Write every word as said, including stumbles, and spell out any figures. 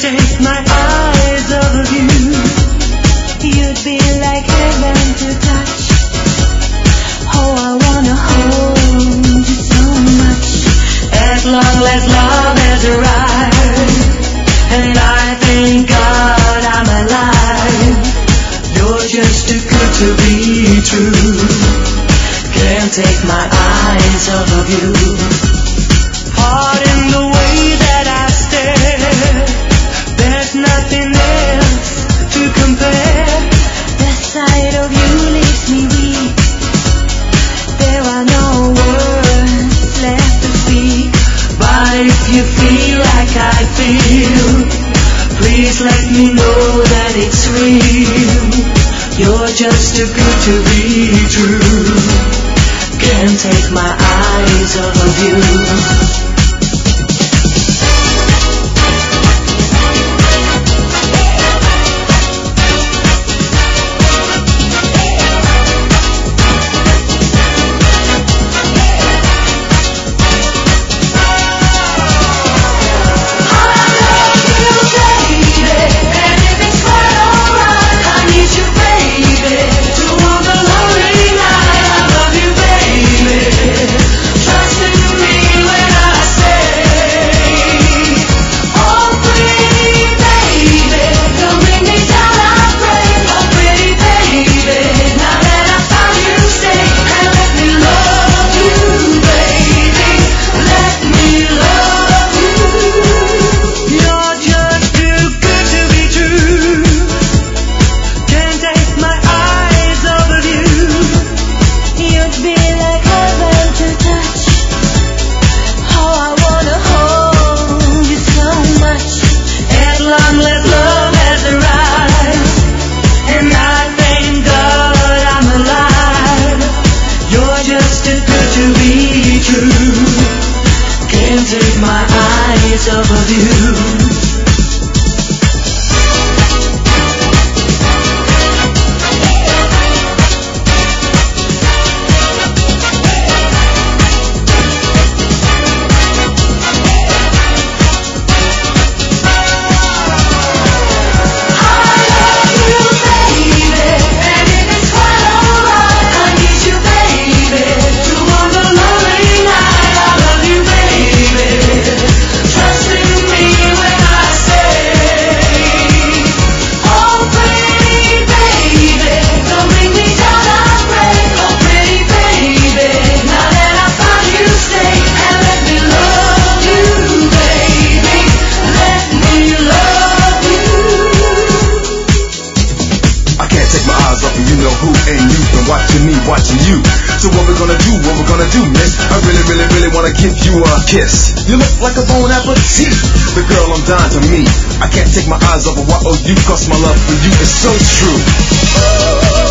take my eyes off of you. You'd be like heaven to touch. Oh, I wanna hold you so much. At long last love has arrived, and I thank God I'm alive. You're just too good to be true. Can't take my eyes off of you. Pardon the way that I stare. There's nothing else to compare. The sight of you leaves me weak. There are no words left to speak. But if you feel like I feel, please let me know that it's real. You're just too good to be true. Can't take my eyes off of you. Kiss. You look like a bon appetit, the girl I'm dying to meet. I can't take my eyes off of what oh you, cause my love for you is so true.